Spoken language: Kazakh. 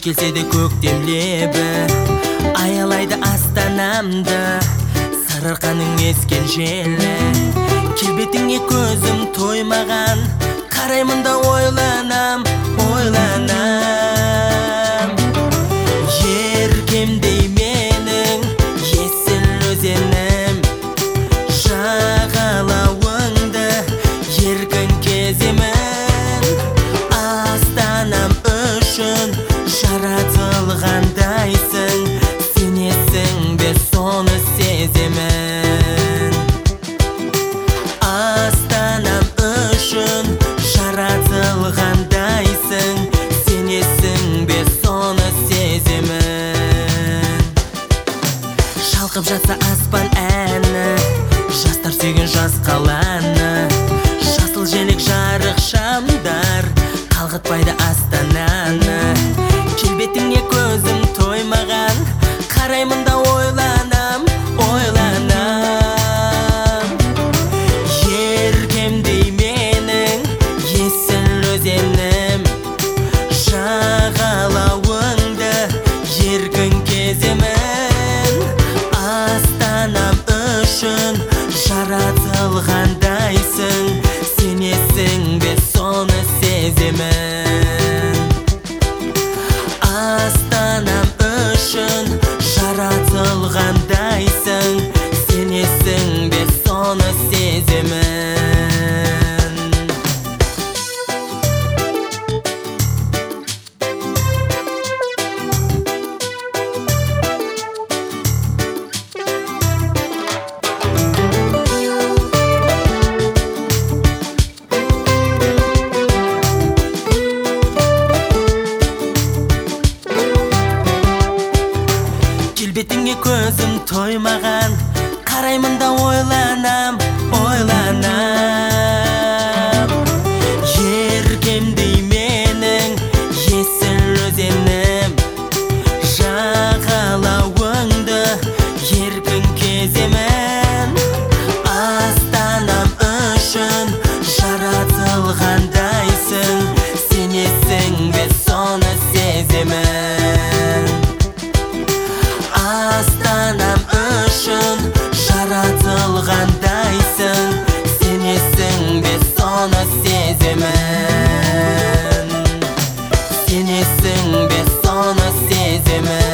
келсе де көктем лебі аялайды астанамды, сарыарқаның ескен желі. Келбетіңе көзім тоймаған, қараймын да ойланам. Еркемдей менің есіл өзенім, жағалауыңды еркін кеземін. Астанам үшін жаратылғандайсың, сенесің бе соны сеземін. Астанам үшін жаратылғандайсың, сенесің бе соны сеземін. Шалқып жатса аспан әні, жастар сүйген жас қаланы, жасыл желек жарық шамдар қалғытпайды астананы. Келбетіңе көзім тоймаған, қараймын да ойланам. Еркемдей менің есіл өзенім, жағалауыңды еркін кеземін. Астанам үшін жаратылғандайсың, сенесің бе соны сеземін. Астанам үшін жаратылғандайсың, сенесің бе соны сеземін. Келбетіңе көзім тоймаған, қараймын да ойланам. Еркемдей менің есіл өзенім, жағалауыңды еркін кеземін. Астанам үшін жаратылғандайсың, сенесің бе соны сеземін. Астанам үшін жаратылғандайсың, сенесің бе соны сеземін. Сенесің бе соны сеземін.